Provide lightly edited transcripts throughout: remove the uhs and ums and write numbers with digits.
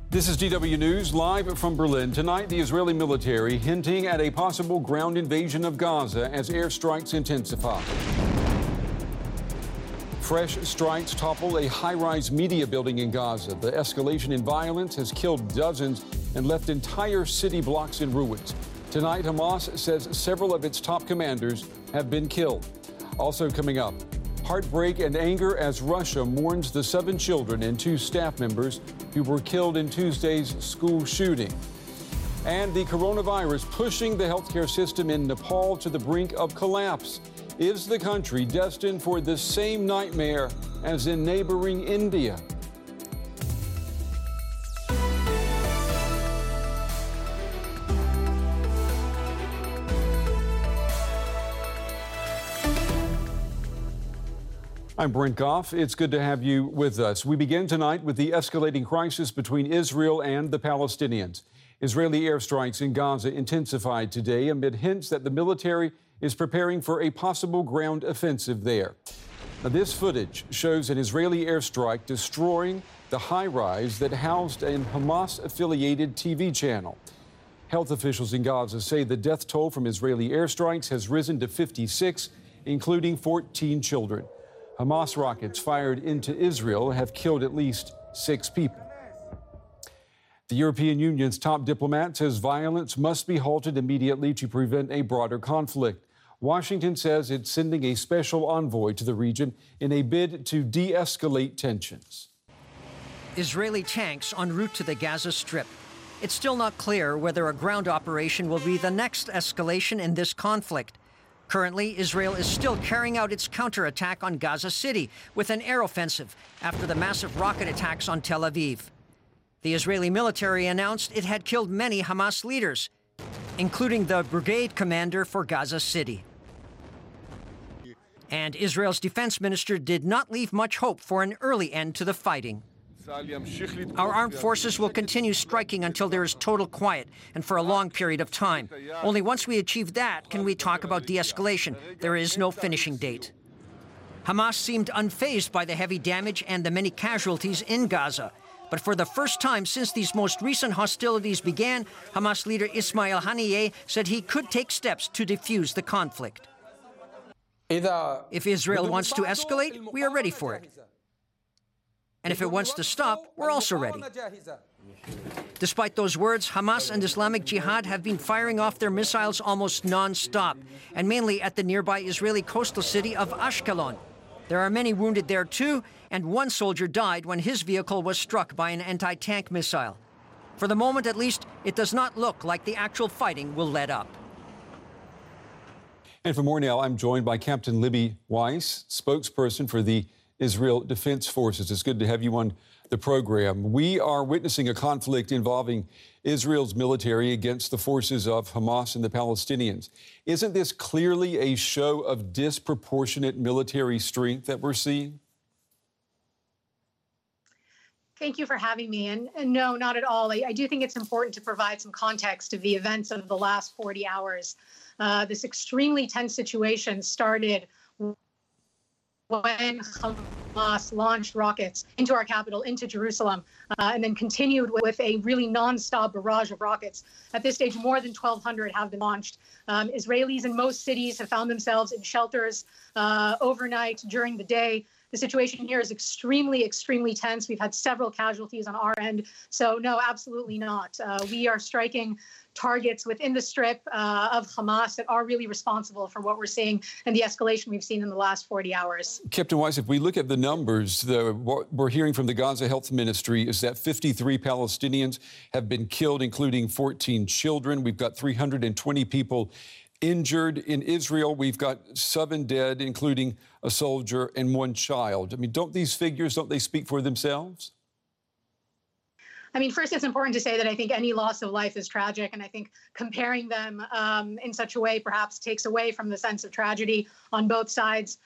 This is DW News live from Berlin. Tonight, the Israeli military hinting at a possible ground invasion of Gaza as airstrikes intensify. Fresh strikes topple a high-rise media building in Gaza. The escalation in violence has killed dozens and left entire city blocks in ruins. Tonight, Hamas says several of its top commanders have been killed. Also coming up, heartbreak and anger as Russia mourns the 7 children and 2 staff members who were killed in Tuesday's school shooting. And the coronavirus pushing the healthcare system in Nepal to the brink of collapse. Is the country destined for the same nightmare as in neighboring India? I'm Brent Goff. It's good to have you with us. We begin tonight with the escalating crisis between Israel and the Palestinians. Israeli airstrikes in Gaza intensified today amid hints that the military is preparing for a possible ground offensive there. Now, this footage shows an Israeli airstrike destroying the high-rise that housed a Hamas-affiliated TV channel. Health officials in Gaza say the death toll from Israeli airstrikes has risen to 56, including 14 children. Hamas rockets fired into Israel have killed at least 6 people. The European Union's top diplomat says violence must be halted immediately to prevent a broader conflict. Washington says it's sending a special envoy to the region in a bid to de-escalate tensions. Israeli tanks en route to the Gaza Strip. It's still not clear whether a ground operation will be the next escalation in this conflict. Currently, Israel is still carrying out its counterattack on Gaza City with an air offensive after the massive rocket attacks on Tel Aviv. The Israeli military announced it had killed many Hamas leaders, including the brigade commander for Gaza City. And Israel's defense minister did not leave much hope for an early end to the fighting. Our armed forces will continue striking until there is total quiet and for a long period of time. Only once we achieve that can we talk about de-escalation. There is no finishing date. Hamas seemed unfazed by the heavy damage and the many casualties in Gaza. But for the first time since these most recent hostilities began, Hamas leader Ismail Haniyeh said he could take steps to defuse the conflict. If Israel wants to escalate, we are ready for it. And if it wants to stop, we're also ready. Despite those words, Hamas and Islamic Jihad have been firing off their missiles almost non-stop, and mainly at the nearby Israeli coastal city of Ashkelon. There are many wounded there too, and 1 soldier died when his vehicle was struck by an anti-tank missile. For the moment, at least, it does not look like the actual fighting will let up. And for more now, I'm joined by Captain Libby Weiss, spokesperson for the Israel Defense Forces. It's good to have you on the program. We are witnessing a conflict involving Israel's military against the forces of Hamas and the Palestinians. Isn't this clearly a show of disproportionate military strength that we're seeing? Thank you for having me. And no, not at all. I do think it's important to provide some context of the events of the last 40 hours. This extremely tense situation started when Hamas launched rockets into our capital, into Jerusalem, and then continued with a really nonstop barrage of rockets. At this stage, more than 1,200 have been launched. Israelis in most cities have found themselves in shelters overnight, during the day. The situation here is extremely, extremely tense. We've had several casualties on our end. So no, absolutely not. We are striking targets within the strip of Hamas that are really responsible for what we're seeing and the escalation we've seen in the last 40 hours. Captain Weiss, if we look at the numbers, what we're hearing from the Gaza Health Ministry is that 53 Palestinians have been killed, including 14 children. We've got 320 people injured. In Israel, we've got 7 dead, including a soldier and 1 child. I mean, don't these figures, don't they speak for themselves? I mean, first, it's important to say that I think any loss of life is tragic, and I think comparing them in such a way perhaps takes away from the sense of tragedy on both sides.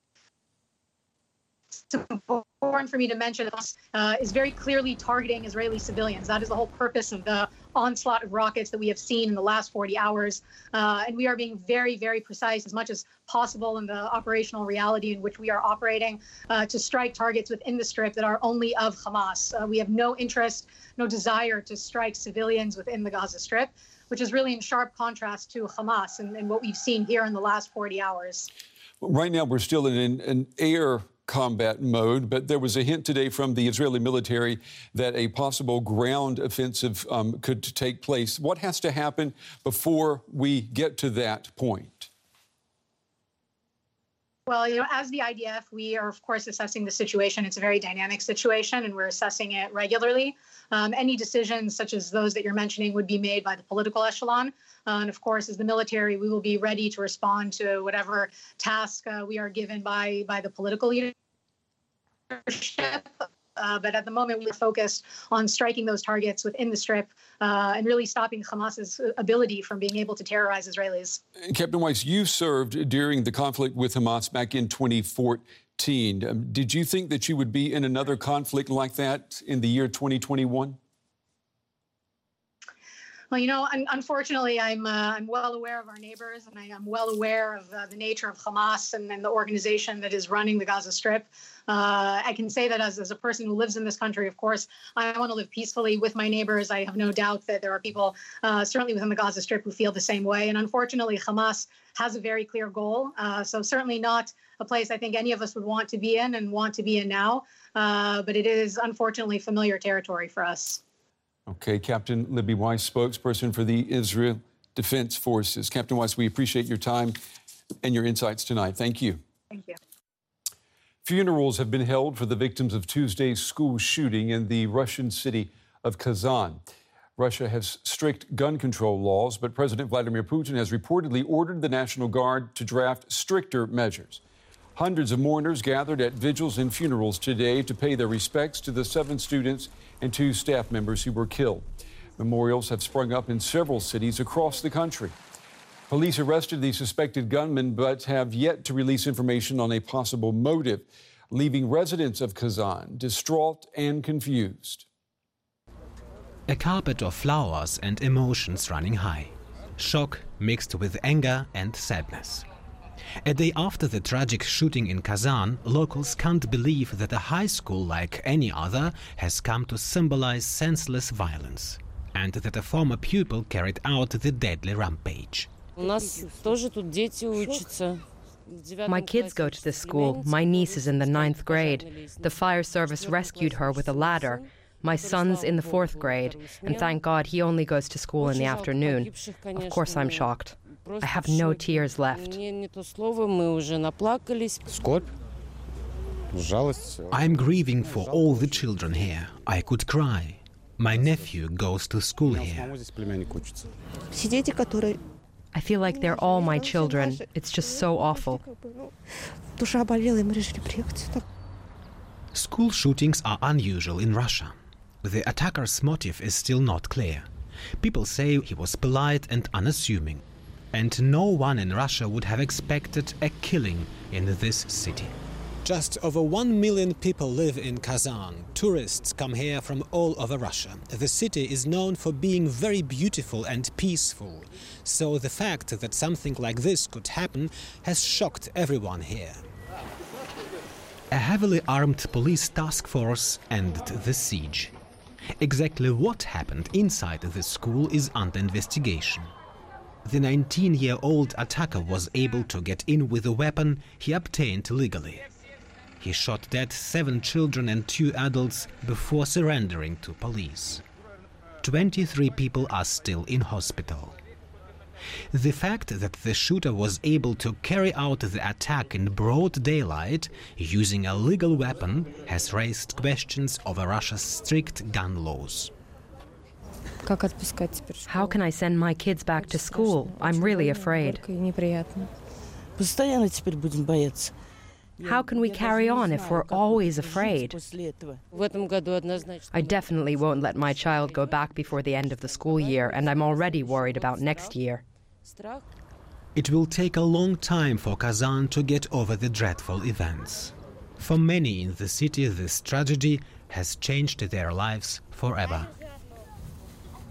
It's important for me to mention this is very clearly targeting Israeli civilians. That is the whole purpose of the onslaught of rockets that we have seen in the last 40 hours. And we are being very, very precise as much as possible in the operational reality in which we are operating to strike targets within the Strip that are only of Hamas. We have no interest, no desire to strike civilians within the Gaza Strip, which is really in sharp contrast to Hamas and what we've seen here in the last 40 hours. Right now, we're still in an air combat mode, but there was a hint today from the Israeli military that a possible ground offensive could take place. What has to happen before we get to that point? Well, as the IDF, we are, of course, assessing the situation. It's a very dynamic situation, and we're assessing it regularly. Any decisions such as those that you're mentioning would be made by the political echelon. And of course, as the military, we will be ready to respond to whatever task we are given by the political leadership. But at the moment, we're focused on striking those targets within the Strip and really stopping Hamas's ability from being able to terrorize Israelis. Captain Weiss, you served during the conflict with Hamas back in 2014. Did you think that you would be in another conflict like that in the year 2021? Well, unfortunately, I'm well aware of our neighbors, and I am well aware of the nature of Hamas and the organization that is running the Gaza Strip. I can say that as a person who lives in this country, of course, I want to live peacefully with my neighbors. I have no doubt that there are people, certainly within the Gaza Strip, who feel the same way. And unfortunately, Hamas has a very clear goal. So certainly not a place I think any of us would want to be in and want to be in now. But it is, unfortunately, familiar territory for us. Okay, Captain Libby Weiss, spokesperson for the Israel Defense Forces. Captain Weiss, we appreciate your time and your insights tonight. Thank you. Thank you. Funerals have been held for the victims of Tuesday's school shooting in the Russian city of Kazan. Russia has strict gun control laws, but President Vladimir Putin has reportedly ordered the National Guard to draft stricter measures. Hundreds of mourners gathered at vigils and funerals today to pay their respects to the 7 students and 2 staff members who were killed. Memorials have sprung up in several cities across the country. Police arrested the suspected gunman but have yet to release information on a possible motive, leaving residents of Kazan distraught and confused. A carpet of flowers and emotions running high. Shock mixed with anger and sadness. A day after the tragic shooting in Kazan, locals can't believe that a high school like any other has come to symbolize senseless violence, and that a former pupil carried out the deadly rampage. My kids go to this school. My niece is in the 9th grade. The fire service rescued her with a ladder. My son's in the 4th grade, and thank God he only goes to school in the afternoon. Of course I'm shocked. I have no tears left. I'm grieving for all the children here. I could cry. My nephew goes to school here. I feel like they're all my children. It's just so awful. School shootings are unusual in Russia. The attacker's motive is still not clear. People say he was polite and unassuming. And no one in Russia would have expected a killing in this city. Just over 1 million people live in Kazan. Tourists come here from all over Russia. The city is known for being very beautiful and peaceful. So the fact that something like this could happen has shocked everyone here. A heavily armed police task force ended the siege. Exactly what happened inside the school is under investigation. The 19-year-old attacker was able to get in with a weapon he obtained legally. He shot dead 7 children and 2 adults before surrendering to police. 23 people are still in hospital. The fact that the shooter was able to carry out the attack in broad daylight using a legal weapon has raised questions over Russia's strict gun laws. How can I send my kids back to school? I'm really afraid. How can we carry on if we're always afraid? I definitely won't let my child go back before the end of the school year, and I'm already worried about next year. It will take a long time for Kazan to get over the dreadful events. For many in the city, this tragedy has changed their lives forever.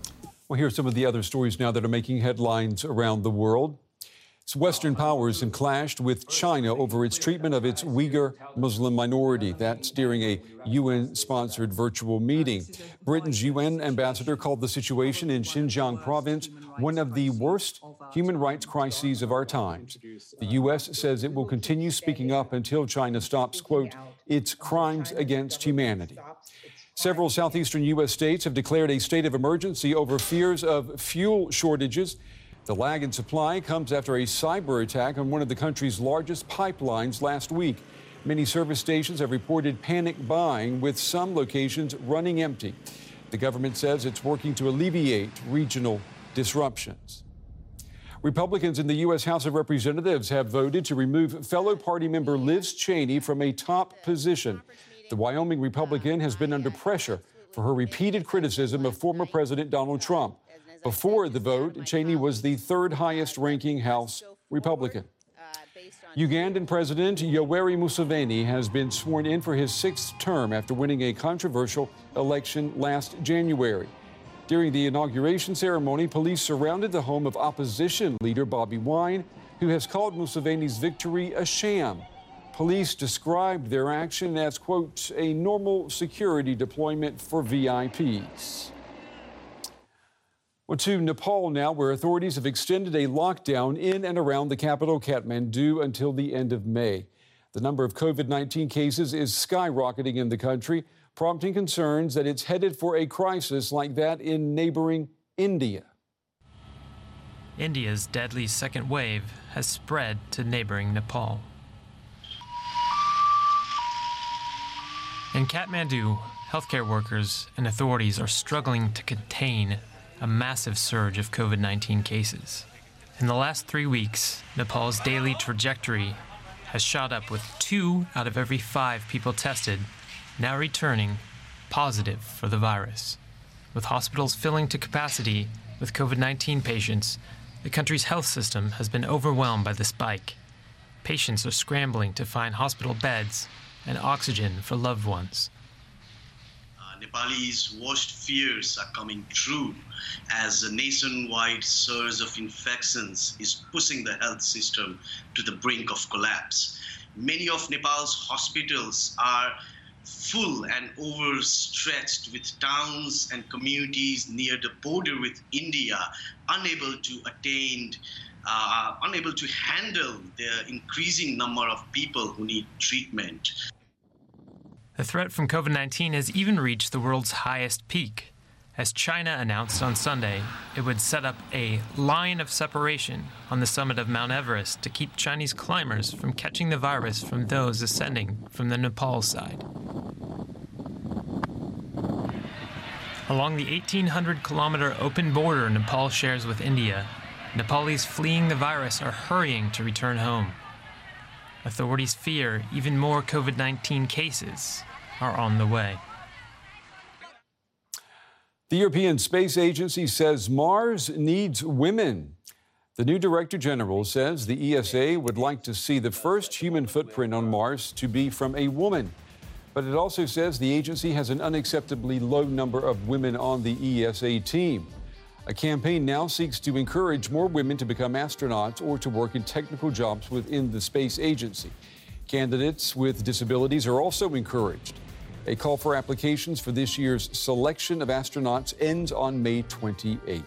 Well, here's some of the other stories now that are making headlines around the world. Western powers have clashed with China over its treatment of its Uyghur Muslim minority. That's during a UN-sponsored virtual meeting. Britain's UN ambassador called the situation in Xinjiang province one of the worst human rights crises of our times. The U.S. says it will continue speaking up until China stops, quote, its crimes against humanity. Several southeastern U.S. states have declared a state of emergency over fears of fuel shortages. The lag in supply comes after a cyber attack on one of the country's largest pipelines last week. Many service stations have reported panic buying, with some locations running empty. The government says it's working to alleviate regional disruptions. Republicans in the U.S. House of Representatives have voted to remove fellow party member Liz Cheney from a top position. The Wyoming Republican has been under pressure for her repeated criticism of former President Donald Trump. Before the vote, Cheney was the third highest-ranking House Republican. Ugandan President Yoweri Museveni has been sworn in for his sixth term after winning a controversial election last January. During the inauguration ceremony, police surrounded the home of opposition leader Bobi Wine, who has called Museveni's victory a sham. Police described their action as, quote, a normal security deployment for VIPs. Well, to Nepal now, where authorities have extended a lockdown in and around the capital, Kathmandu, until the end of May. The number of COVID-19 cases is skyrocketing in the country, prompting concerns that it's headed for a crisis like that in neighboring India. India's deadly second wave has spread to neighboring Nepal. In Kathmandu, healthcare workers and authorities are struggling to contain a massive surge of COVID-19 cases. In the last 3 weeks, Nepal's daily trajectory has shot up, with 2 out of every 5 people tested now returning positive for the virus. With hospitals filling to capacity with COVID-19 patients, the country's health system has been overwhelmed by the spike. Patients are scrambling to find hospital beds and oxygen for loved ones. Nepal's worst fears are coming true as a nationwide surge of infections is pushing the health system to the brink of collapse. Many of Nepal's hospitals are full and overstretched, with towns and communities near the border with India unable to handle the increasing number of people who need treatment. The threat from COVID-19 has even reached the world's highest peak, as China announced on Sunday it would set up a line of separation on the summit of Mount Everest to keep Chinese climbers from catching the virus from those ascending from the Nepal side. Along the 1,800-kilometer open border Nepal shares with India, Nepalis fleeing the virus are hurrying to return home. Authorities fear even more COVID-19 cases are on the way. The European Space Agency says Mars needs women. The new Director General says the ESA would like to see the first human footprint on Mars to be from a woman. But it also says the agency has an unacceptably low number of women on the ESA team. A campaign now seeks to encourage more women to become astronauts or to work in technical jobs within the space agency. Candidates with disabilities are also encouraged. A call for applications for this year's selection of astronauts ends on May 28th.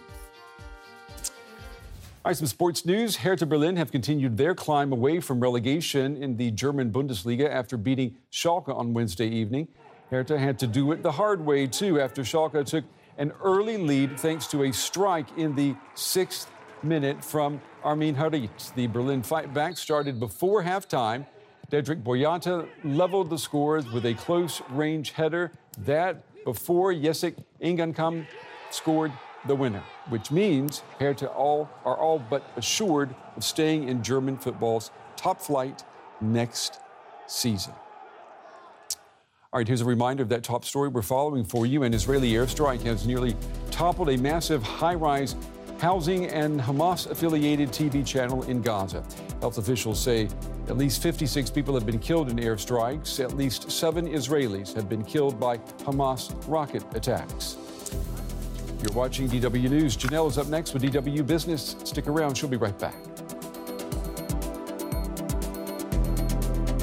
All right, some sports news. Hertha Berlin have continued their climb away from relegation in the German Bundesliga after beating Schalke on Wednesday evening. Hertha had to do it the hard way, too, after Schalke took an early lead thanks to a strike in the 6th minute from Armin Harit. The Berlin fight back started before halftime. Dedrick Boyata leveled the scores with a close-range header. That before Jessic Ingankam scored the winner, which means Hertha are all but assured of staying in German football's top flight next season. All right, here's a reminder of that top story we're following for you. An Israeli airstrike has nearly toppled a massive high-rise housing and Hamas-affiliated TV channel in Gaza. Health officials say at least 56 people have been killed in airstrikes. At least 7 Israelis have been killed by Hamas rocket attacks. You're watching DW News. Janelle is up next with DW Business. Stick around. She'll be right back.